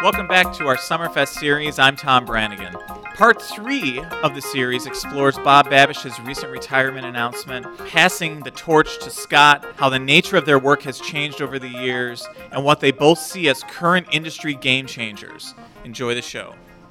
Welcome back to our Summerfest series. I'm Tom Brannigan. Part 3 of the series explores Bob Babish's recent retirement announcement, passing the torch to Scott, how the nature of their work has changed over the years, and what they both see as current industry game changers. Enjoy the show.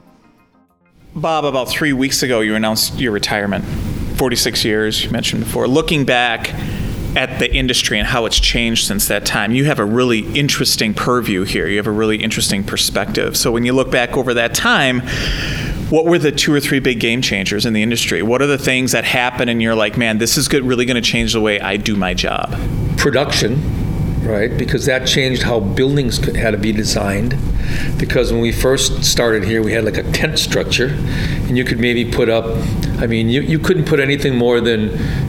Bob, about 3 weeks ago, you announced your retirement. 46 years, you mentioned before. Looking back at the industry and how it's changed since that time, you have a really interesting purview here. You have a really interesting perspective. So when you look back over that time, what were the 2 or 3 big game changers in the industry? What are the things that happen and you're like, man, this is really going to change the way I do my job? Production, right? Because that changed how buildings had to be designed. Because when we first started here, we had like a tent structure, and you could maybe put up, you couldn't put anything more than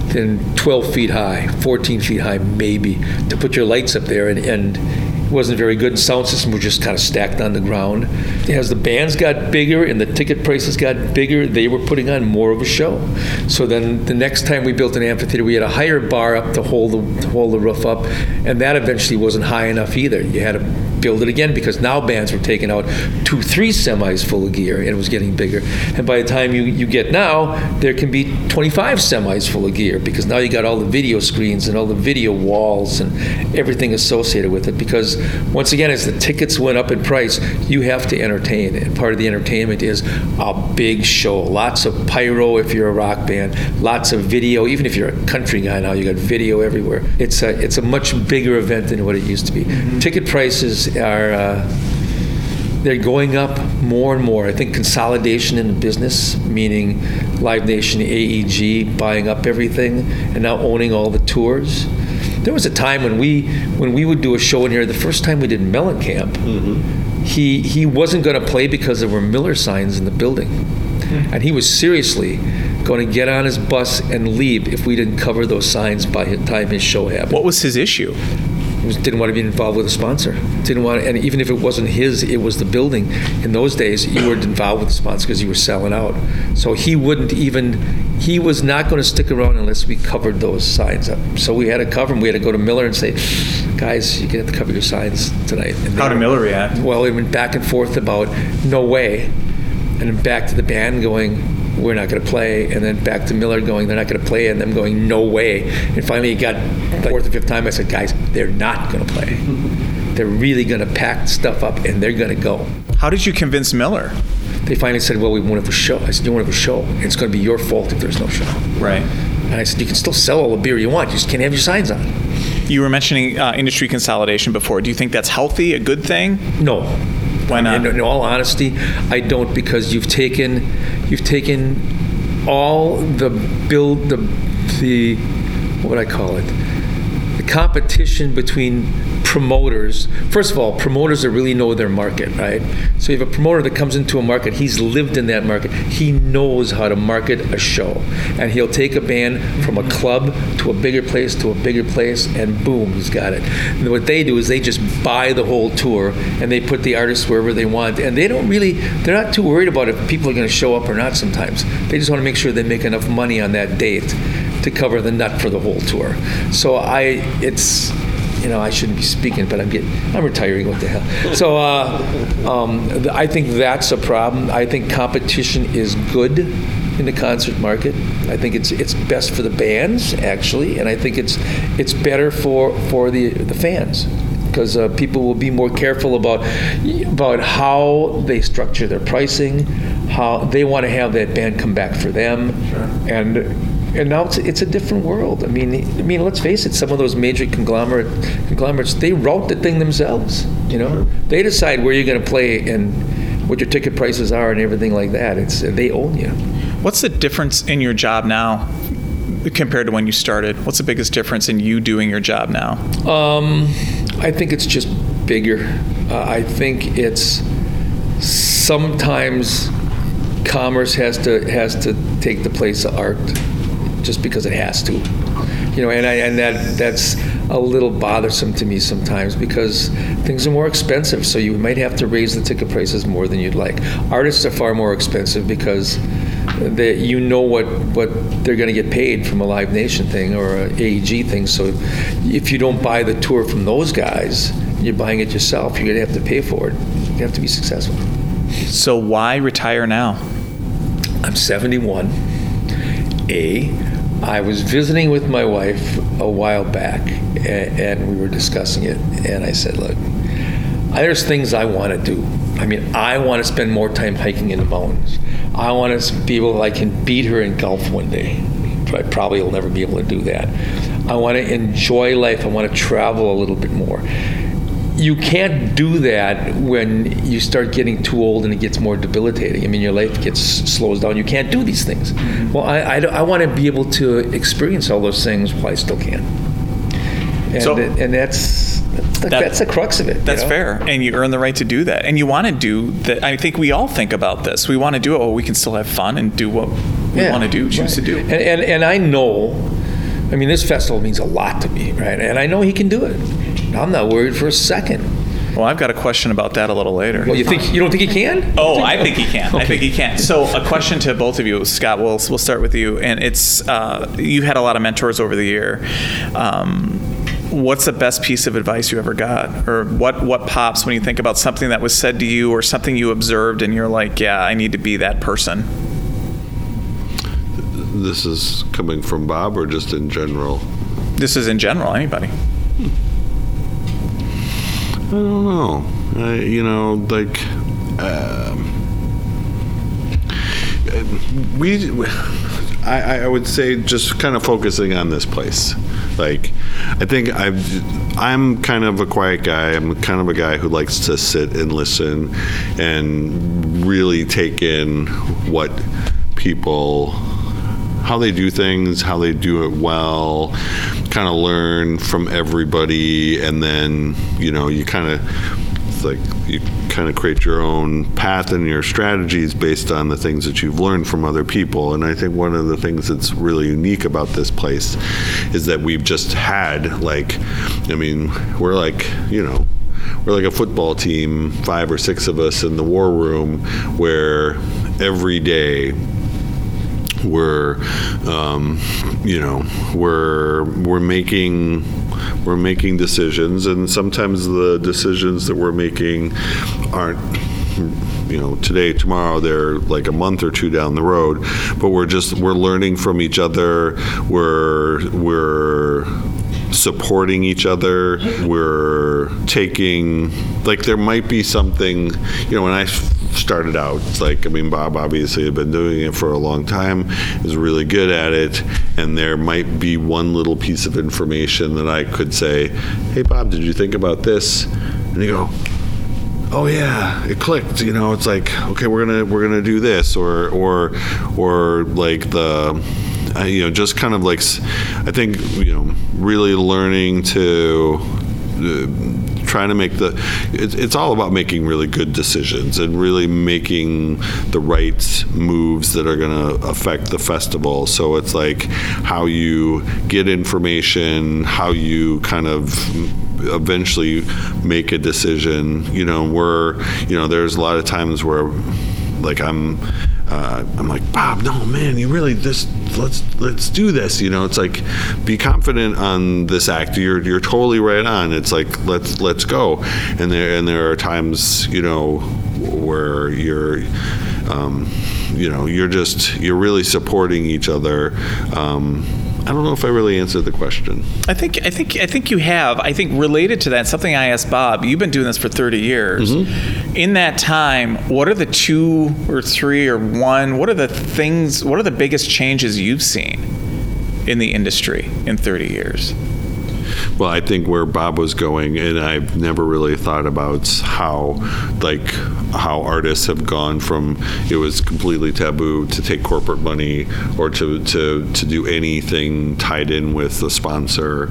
12 feet high, 14 feet high maybe, to put your lights up there, and it wasn't very good. Sound system were just kind of stacked on the ground. As the bands got bigger and the ticket prices got bigger, they were putting on more of a show. So then the next time we built an amphitheater, we had a higher bar up to hold the roof up, and that eventually wasn't high enough either. You had to build it again because now bands were taking out 2-3 semis full of gear, and it was getting bigger. And by the time you get now, there can be 25 semis full of gear because now you got all the video screens and all the video walls and everything associated with it. Because once again, as the tickets went up in price, you have to entertain, and part of the entertainment is a big show. Lots of pyro if you're a rock band, lots of video. Even if you're a country guy now, you got video everywhere. It's a much bigger event than what it used to be. Mm-hmm. Ticket prices are they're going up more and more. I think consolidation in the business, meaning Live Nation, AEG buying up everything and now owning all the tours. There was a time when we would do a show in here. The first time we did Mellencamp, mm-hmm. he wasn't going to play because there were Miller signs in the building, mm-hmm. and he was seriously going to get on his bus and leave if we didn't cover those signs by the time his show happened. What was his issue? Didn't want to be involved with a sponsor. And even if it wasn't his, it was the building. In those days, you were involved with the sponsor because you were selling out. So he was not going to stick around unless we covered those signs up. So we had to cover them. We had to go to Miller and say, guys, you're going to have to cover your signs tonight. And how did Miller react? Well, it went back and forth about no way, and then back to the band going, we're not going to play, and then back to Miller going, they're not going to play, and them going, no way. And finally it got the 4th or 5th time, I said, guys, they're not going to play. They're really going to pack stuff up, and they're going to go. How did you convince Miller? They finally said, well, we won't have a show. I said, you won't have a show. It's going to be your fault if there's no show. Right. And I said, you can still sell all the beer you want. You just can't have your signs on. You were mentioning industry consolidation before. Do you think that's healthy, a good thing? No. Why not? In all honesty, I don't, because you've taken all the what would I call it? The competition between promoters. First of all, promoters that really know their market, right? So you have a promoter that comes into a market, he's lived in that market, he knows how to market a show, and he'll take a band from a club to a bigger place, and boom, he's got it. And what they do is they just buy the whole tour, and they put the artists wherever they want, and they're not too worried about if people are going to show up or not sometimes. They just want to make sure they make enough money on that date to cover the nut for the whole tour. So I shouldn't be speaking, but I'm retiring. What the hell? So I think that's a problem. I think competition is good in the concert market. I think it's best for the bands, actually, and I think it's better for the fans, because people will be more careful about how they structure their pricing, how they want to have that band come back for them, sure. And now it's a different world. I mean, let's face it. Some of those major conglomerates, they route the thing themselves. You know, sure. They decide where you're going to play and what your ticket prices are and everything like that. They own you. What's the difference in your job now compared to when you started? What's the biggest difference in you doing your job now? I think it's just bigger. I think it's sometimes commerce has to take the place of art, just because it has to, and that's a little bothersome to me sometimes, because things are more expensive, so you might have to raise the ticket prices more than you'd like. Artists are far more expensive because what they're going to get paid from a Live Nation thing or an AEG thing, so if you don't buy the tour from those guys, you're buying it yourself, you're going to have to pay for it. You have to be successful. So why retire now? I'm 71. I was visiting with my wife a while back, and we were discussing it, and I said, look, there's things I want to do. I mean, I want to spend more time hiking in the mountains. I want to be able, I can beat her in golf one day, but I probably will never be able to do that. I want to enjoy life. I want to travel a little bit more. You can't do that when you start getting too old and it gets more debilitating. I mean, your life slows down. You can't do these things. Well, I want to be able to experience all those things while I still can. And that's the crux of it. That's fair. And you earn the right to do that. And you want to do that. I think we all think about this. We want to do it. Well, we can still have fun and do what we want to do, choose to do. And I know, I mean, this festival means a lot to me, right? And I know he can do it. I'm not worried for a second. Well, I've got a question about that a little later. Well, you don't think he can? Oh, I think he can. Okay. I think he can. So, a question to both of you, Scott. We'll start with you. And it's you had a lot of mentors over the year. What's the best piece of advice you ever got, or what pops when you think about something that was said to you, or something you observed, and you're like, yeah, I need to be that person? This is coming from Bob, or just in general? This is in general. Anybody? I don't know. I would say just kind of focusing on this place. Like, I think I'm kind of a quiet guy. I'm kind of a guy who likes to sit and listen and really take in what people, how they do things, how they do it well, kind of learn from everybody, and then, you kind of create your own path and your strategies based on the things that you've learned from other people. And I think one of the things that's really unique about this place is that we've just had, we're like a football team, 5 or 6 of us in the war room, where every day we're making decisions, and sometimes the decisions that we're making aren't today, tomorrow, they're like a month or 2 down the road, but we're learning from each other. We're supporting each other. We're taking, there might be something, when I started out, Bob obviously had been doing it for a long time, is really good at it, and there might be one little piece of information that I could say, hey Bob, did you think about this? And you go, oh yeah, it clicked. It's like, okay, we're gonna do this, or like the, just kind of I think really learning to trying to make it's all about making really good decisions and really making the right moves that are going to affect the festival. So it's like how you get information, how you kind of eventually make a decision. There's a lot of times where I'm like, Bob, no, man, you really let's do this. It's like, be confident on this act. You're totally right on. It's like, let's go. And there are times, where you're you're really supporting each other. I don't know if I really answered the question. I think you have. I think related to that, something I asked Bob, you've been doing this for 30 years. Mm-hmm. In that time, what are the 2 or 3 or 1, what are the biggest changes you've seen in the industry in 30 years? Well, I think where Bob was going, and I've never really thought about how artists have gone from, it was completely taboo to take corporate money or to do anything tied in with a sponsor,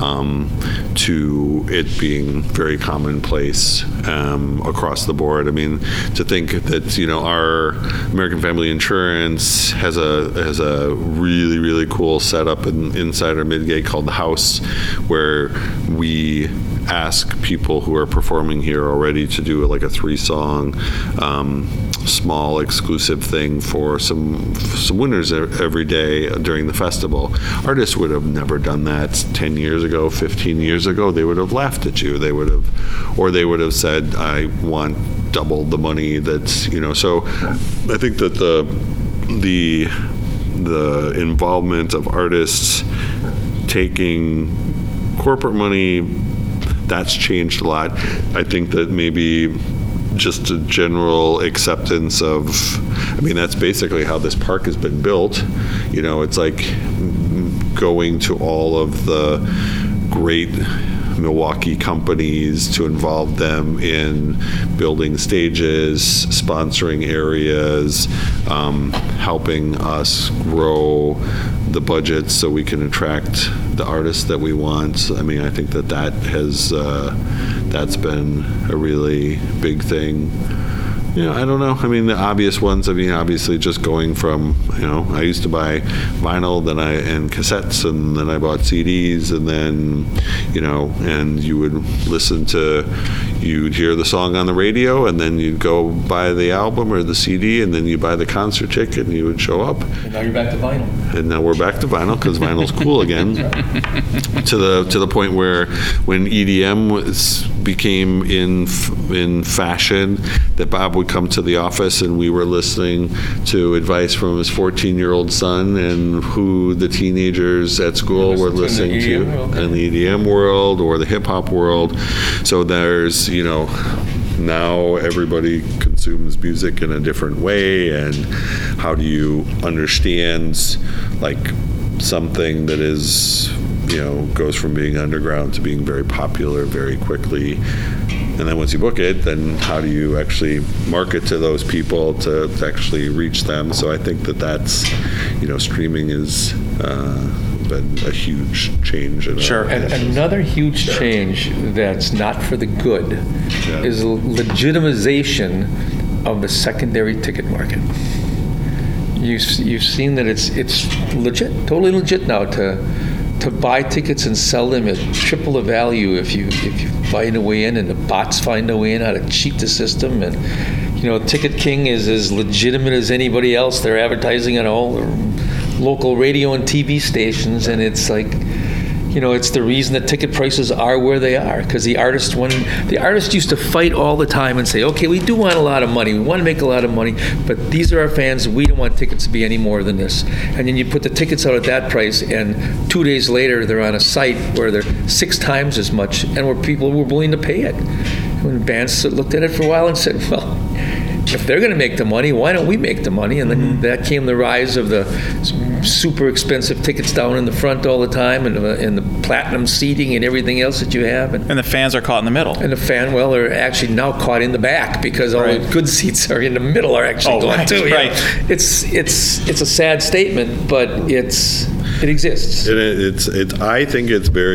to it being very commonplace across the board. I mean, to think that our American Family Insurance has a really, really cool setup inside our Midgate called The House, where we ask people who are performing here already to do a 3-song small exclusive thing for some winners every day during the festival. Artists would have never done that 10 years ago, 15 years ago. They would have laughed at you. They would have said, I want double the money that's, so I think that the involvement of artists taking corporate money, that's changed a lot. I think that maybe just a general acceptance of, that's basically how this park has been built. It's like going to all of the great Milwaukee companies to involve them in building stages, sponsoring areas, helping us grow the budgets so we can attract the artists that we want. I think that has that's been a really big thing. I don't know. The obvious ones, obviously just going from, I used to buy vinyl and cassettes, and then I bought CDs, and then, and you would you'd hear the song on the radio, and then you'd go buy the album or the CD, and then you buy the concert ticket, and you would show up. And now you're back to vinyl. And now we're back to vinyl, because vinyl's cool again. To the point where when EDM became in fashion, that Bob would come to the office and we were listening to advice from his 14-year-old son and who the teenagers at school were listening to in the EDM world or the hip-hop world. So there's, now everybody consumes music in a different way, and how do you understand something that is, goes from being underground to being very popular very quickly. And then once you book it, then how do you actually market to those people to actually reach them? So I think that's, streaming has been a huge change. Sure. And another huge change that's not for the good is legitimization of the secondary ticket market. You've seen that it's legit, totally legit now to buy tickets and sell them at triple the value if you find a way in, and the bots find a way in how to cheat the system. And Ticket King is as legitimate as anybody else. They're advertising on all the local radio and TV stations, and it's like, it's the reason that ticket prices are where they are, because the artists used to fight all the time and say, okay, we do want a lot of money, we want to make a lot of money, but these are our fans, we don't want tickets to be any more than this. And then you put the tickets out at that price, and 2 days later they're on a site where they're 6 times as much, and where people were willing to pay it. When bands looked at it for a while and said, well, if they're going to make the money, why don't we make the money? And then that came the rise of the super expensive tickets down in the front all the time, and the platinum seating and everything else that you have. And the fans are caught in the middle. And they're actually now caught in the back, because all the good seats are in the middle are actually going too. Right. It's a sad statement, but it exists. And I think it's very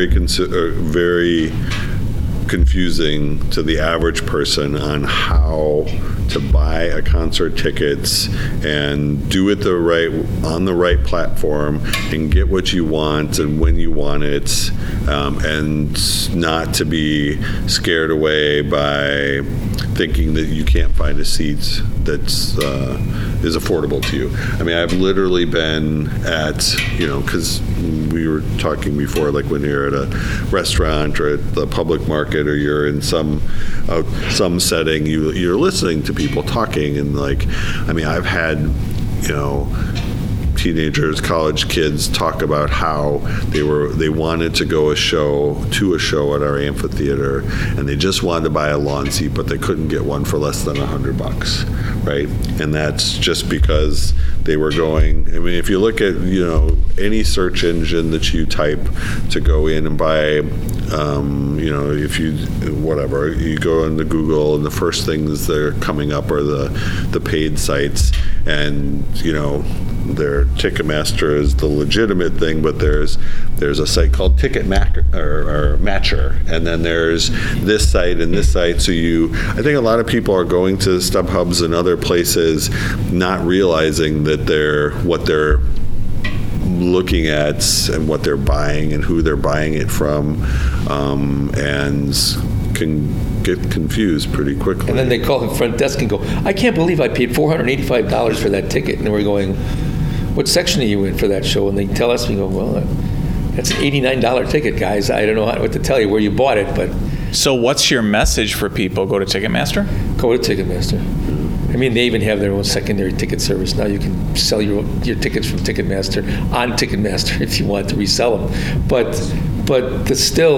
confusing to the average person on how to buy a concert tickets and do it on the right platform and get what you want and when you want it, and not to be scared away by thinking that you can't find a seat that's is affordable to you. I've literally been at, because we were talking before, like when you're at a restaurant or at the public market, or you're in some setting, you're listening to people talking, and I've had, teenagers, college kids talk about how they wanted to go to a show at our amphitheater, and they just wanted to buy a lawn seat, but they couldn't get one for less than $100, right? And that's just because they were going. If you look at any search engine that you type to go in and buy, if you go into Google, and the first things that are coming up are the paid sites, and their Ticketmaster is the legitimate thing, but there's a site called Matcher, and then there's this site and this site. So I think a lot of people are going to StubHubs and other places, not realizing that what they're looking at and what they're buying and who they're buying it from, and can get confused pretty quickly. And then they call the front desk and go, I can't believe I paid $485 for that ticket. And we're going, what section are you in for that show? And they tell us, we go, well, that's an $89 ticket, guys. I don't know what to tell you where you bought it, but... So what's your message for people? Go to Ticketmaster? Go to Ticketmaster. I mean, they even have their own secondary ticket service. Now you can sell your tickets from Ticketmaster on Ticketmaster if you want to resell them. But the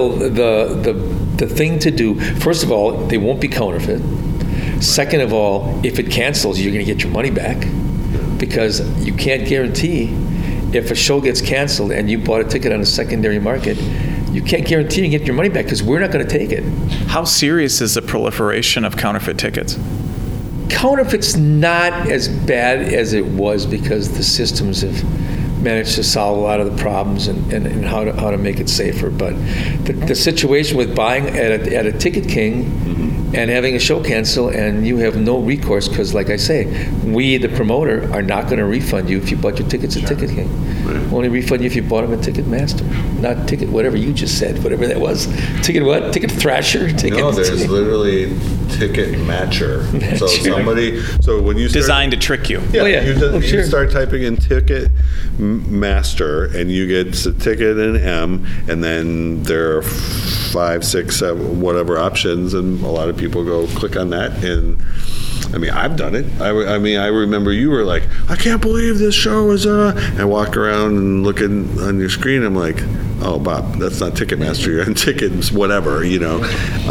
thing to do, first of all, they won't be counterfeit. Second of all, if it cancels, you're going to get your money back, because you can't guarantee if a show gets canceled and you bought a ticket on a secondary market, you can't guarantee you get your money back because we're not going to take it. How serious is the proliferation of counterfeit tickets? Counterfeit's not as bad as it was because the systems have managed to solve a lot of the problems and how to make it safer. But the situation with buying at a Ticket King and having a show cancel, and you have no recourse because, like I say, we, the promoter, are not going to refund you if you bought your tickets at Ticket King. Right. We'll only refund you if you bought them at Ticketmaster. Not Ticket, whatever you just said, whatever that was. Ticket what? Ticket Thrasher? No, there's literally Ticket Matcher. So when you start, designed to trick you. Yeah, sure. You start typing in Ticket Master, and you get a ticket and M, and then there are 5, 6, 7, whatever options, and a lot of people go click on that. And I mean, I've done it. I remember you were like, I can't believe this show is and walk around and looking on your screen. I'm like, oh, Bob, that's not Ticketmaster. You're on Tickets, whatever, you know.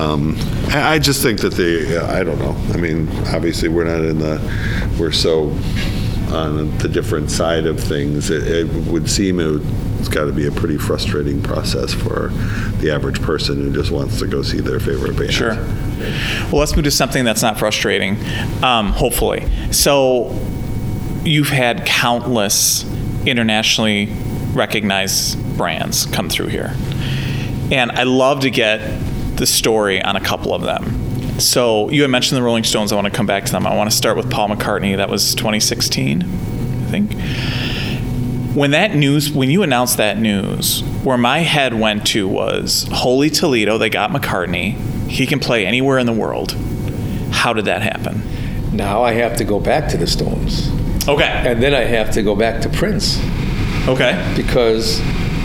I just think that I don't know. I mean, obviously we're so on the different side of things. It would seem it's got to be a pretty frustrating process for the average person who just wants to go see their favorite band. Sure. Well, let's move to something that's not frustrating, hopefully. So you've had countless internationally recognized brands come through here. And I love to get the story on a couple of them. So you had mentioned the Rolling Stones. I want to come back to them. I want to start with Paul McCartney. That was 2016, I think. When you announced that news, where my head went to was, holy Toledo, they got McCartney. He can play anywhere in the world. How did that happen? Now I have to go back to the Stones. Okay. And then I have to go back to Prince. Okay. Because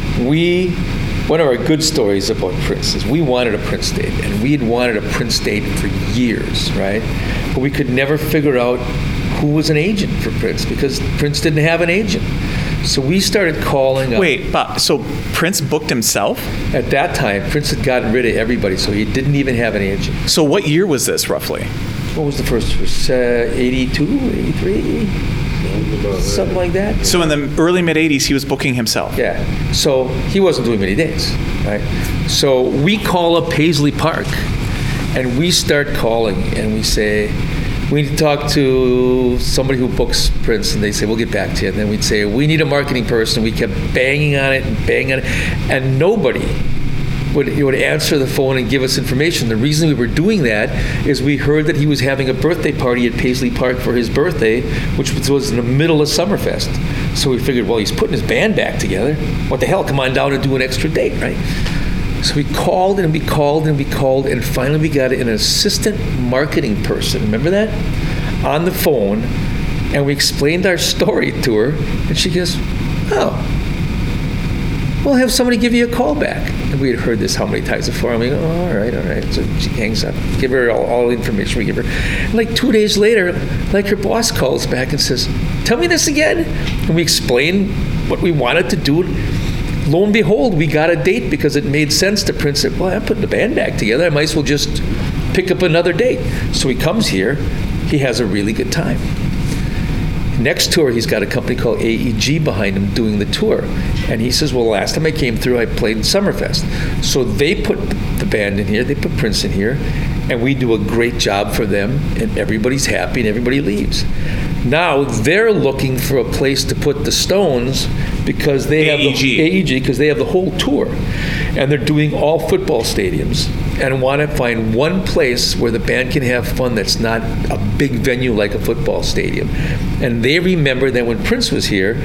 one of our good stories about Prince is we wanted a Prince date, and we had wanted a Prince date for years, right? But we could never figure out who was an agent for Prince because Prince didn't have an agent. So we started calling up. Wait, Bob, so Prince booked himself? At that time, Prince had gotten rid of everybody, so he didn't even have an agent. So what year was this, roughly? What was the first? It was 82, 83? Something like that. So in the early mid-'80s, he was booking himself. Yeah. So he wasn't doing many dates, right? So we call up Paisley Park, and we start calling, and we say, we need to talk to somebody who books Prince, and they say, we'll get back to you. And then we'd say, we need a marketing person. We kept banging on it, and nobody would answer the phone and give us information. The reason we were doing that is we heard that he was having a birthday party at Paisley Park for his birthday, which was in the middle of Summerfest. So we figured, well, he's putting his band back together. What the hell? Come on down and do an extra date, right? So we called and we called and we called, and finally we got an assistant marketing person, remember that? On the phone, and we explained our story to her, and she goes, oh, we'll have somebody give you a call back. And we had heard this how many times before, and we go, oh, all right. So she hangs up, give her all the information we give her. And like 2 days later, like her boss calls back and says, tell me this again. And we explained what we wanted to do. Lo and behold, we got a date because it made sense to Prince. Said, well, I'm putting the band back together. I might as well just pick up another date. So he comes here. He has a really good time. Next tour, he's got a company called AEG behind him doing the tour. And he says, well, last time I came through, I played in Summerfest. So they put the band in here. They put Prince in here. And we do a great job for them. And everybody's happy and everybody leaves. Now they're looking for a place to put the Stones because they have the AEG, because they have the whole tour, and they're doing all football stadiums, and want to find one place where the band can have fun that's not a big venue like a football stadium. And they remember that when Prince was here,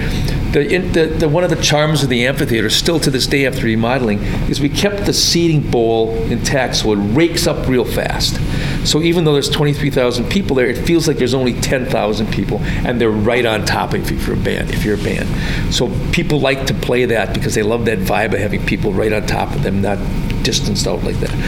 the one of the charms of the amphitheater, still to this day after remodeling, is we kept the seating bowl intact so it rakes up real fast. So even though there's 23,000 people there, it feels like there's only 10,000 people, and they're right on top if you're a band. So people like to play that because they love that vibe of having people right on top of them, not distanced out like that.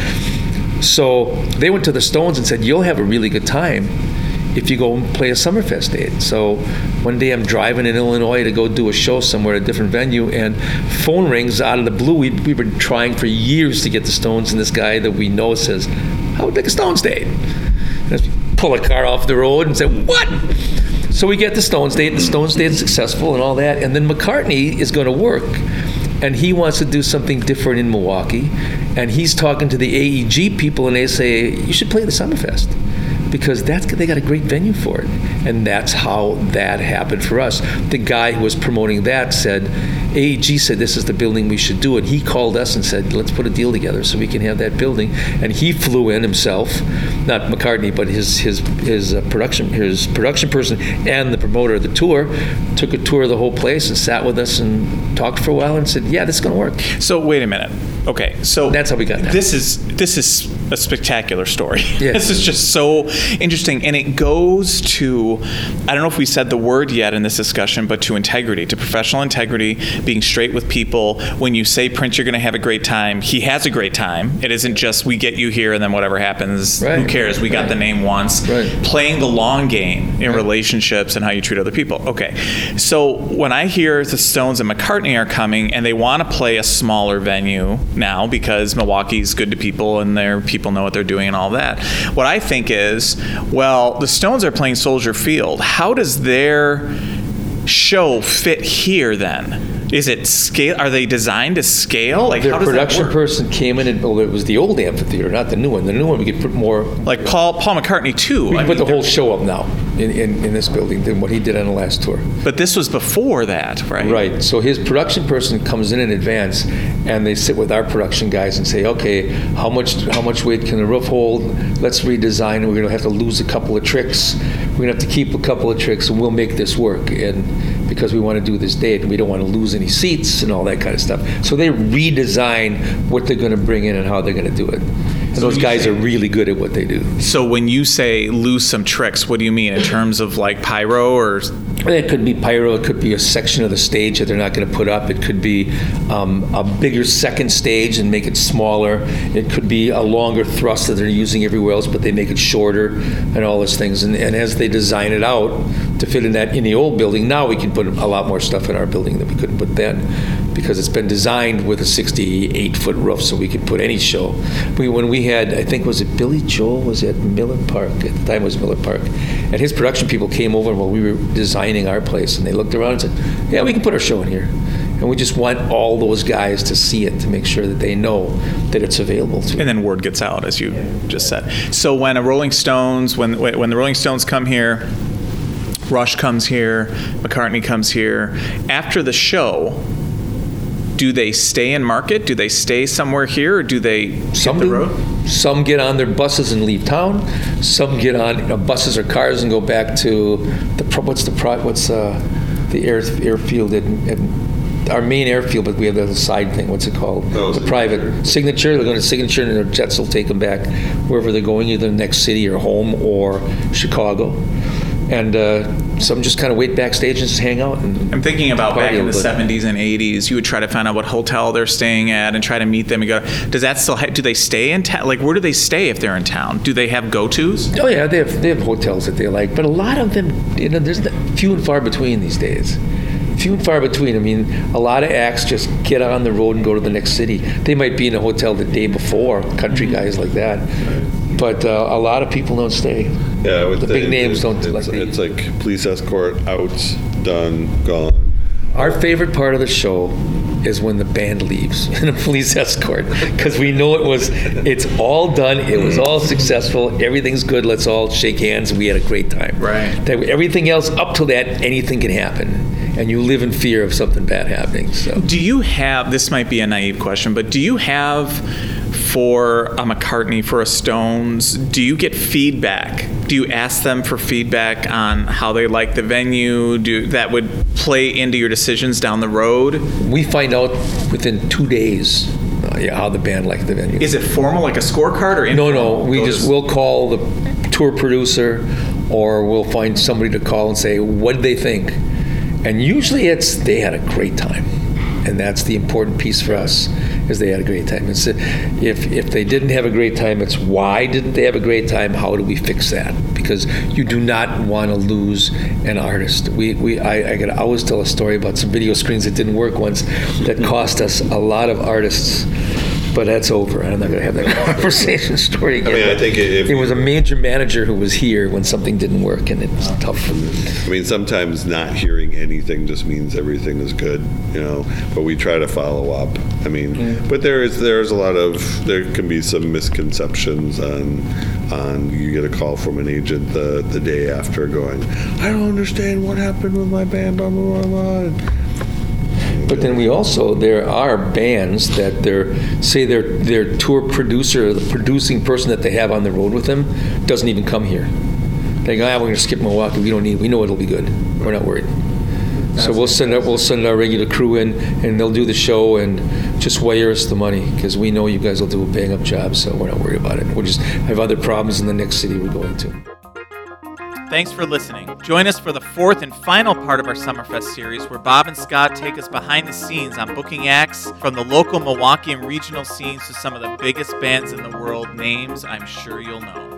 So they went to the Stones and said, you'll have a really good time if you go and play a Summerfest date. So one day I'm driving in Illinois to go do a show somewhere at a different venue, and phone rings out of the blue. We've been trying for years to get the Stones, and this guy that we know says, how would make a Stones date? And I pull a car off the road and say, what? So we get the Stones date, and the Stones date is successful and all that, and then McCartney is going to work, and he wants to do something different in Milwaukee, and he's talking to the AEG people, and they say, you should play the Summerfest, because they got a great venue for it. And that's how that happened for us. The guy who was promoting that said, AEG said this is the building we should do it. He called us and said, let's put a deal together so we can have that building. And he flew in himself, not McCartney, but his production person and the promoter of the tour, took a tour of the whole place and sat with us and talked for a while and said, yeah, this is going to work. So wait a minute. Okay, so that's how we got that. This is a spectacular story. Yes. This is just so interesting, and it goes to, I don't know if we said the word yet in this discussion, but to integrity, to professional integrity, being straight with people. When you say, Prince, you're going to have a great time, he has a great time. It isn't just we get you here and then whatever happens, who cares? We got the name once. Right. Playing the long game in relationships and how you treat other people. Okay, so when I hear the Stones and McCartney are coming and they want to play a smaller venue now because Milwaukee's good to people and their people know what they're doing and all that, what I think is, well, the Stones are playing Soldier Field. How does their show fit here then? Is it scale? Are they designed to scale? Like, their how does production that work? person came in, and it was the old amphitheater, not the new one. The new one we could put more. Like Paul McCartney too. We can put the whole show up now in this building than what he did on the last tour. But this was before that, right? Right. So his production person comes in advance, and they sit with our production guys and say, okay, how much weight can the roof hold? Let's redesign. We're going to have to lose a couple of tricks. We're going to have to keep a couple of tricks, and we'll make this work. And because we want to do this date, and we don't want to lose any seats and all that kind of stuff. So they redesign what they're going to bring in and how they're going to do it. And those guys are really good at what they do. So when you say lose some tricks, what do you mean in terms of like pyro or? It could be pyro. It could be a section of the stage that they're not going to put up. It could be a bigger second stage and make it smaller. It could be a longer thrust that they're using everywhere else, but they make it shorter and all those things. And as they design it out to fit in the old building, now we can put a lot more stuff in our building than we couldn't put then, because it's been designed with a 68-foot roof, so we could put any show. When we had, I think, was it Billy Joel was at Miller Park? At the time it was Miller Park. And his production people came over while we were designing our place, and they looked around and said, yeah, we can put our show in here. And we just want all those guys to see it, to make sure that they know that it's available to them. And then word gets out, as you just said. So when the Rolling Stones come here, Rush comes here, McCartney comes here, after the show, do they stay in Market? Do they stay somewhere here, or do they hit the road? Some get on their buses and leave town. Some get on buses or cars and go back to the airfield at our main airfield, but we have the side thing. What's it called? The private Signature. They're going to Signature, and their jets will take them back wherever they're going, either the next city or home or Chicago. And some just kind of wait backstage and just hang out. And I'm thinking about back in the 70s and 80s, you would try to find out what hotel they're staying at and try to meet them and go. Does that still? Do they stay in town? Like, where do they stay if they're in town? Do they have go-tos? Oh yeah, they have hotels that they like, but a lot of them, there's few and far between these days. Few and far between. I mean, a lot of acts just get on the road and go to the next city. They might be in a hotel the day before, country guys like that. But a lot of people don't stay. Yeah, the big names don't. It's like police escort, out, done, gone. Our favorite part of the show is when the band leaves in a police escort, because we know it's all done, it was all successful, everything's good, let's all shake hands, and we had a great time. Right. Everything else up to that, anything can happen. and you live in fear of something bad happening. So, do you have, this might be a naive question, but do you have for a McCartney, for a Stones, do you get feedback? Do you ask them for feedback on how they like the venue? That would play into your decisions down the road? We find out within 2 days how the band liked the venue. Is it formal, like a scorecard, or informal? No. We'll call the tour producer, or we'll find somebody to call and say, what did they think? And usually it's, they had a great time. And that's the important piece for us, is they had a great time. It's, if they didn't have a great time, it's why didn't they have a great time? How do we fix that? Because you do not want to lose an artist. I could always tell a story about some video screens that didn't work once that cost us a lot of artists. But that's over. I'm not going to have that conversation story again. I mean, I think it was a major manager who was here when something didn't work, and it was tough. I mean, sometimes not hearing anything just means everything is good, but we try to follow up. I mean, but there's a lot of, there can be some misconceptions on you get a call from an agent the day after going, I don't understand what happened with my band, blah, blah, blah, blah. But then there are bands that their tour producer, the producing person that they have on the road with them, doesn't even come here. They go, we're going to skip Milwaukee. We know it'll be good. We're not worried. So we'll send our regular crew in, and they'll do the show and just wire us the money, because we know you guys will do a bang up job. So we're not worried about it. We'll just have other problems in the next city we're going to. Thanks for listening. Join us for the fourth and final part of our Summerfest series, where Bob and Scott take us behind the scenes on booking acts from the local Milwaukee and regional scenes to some of the biggest bands in the world, names I'm sure you'll know.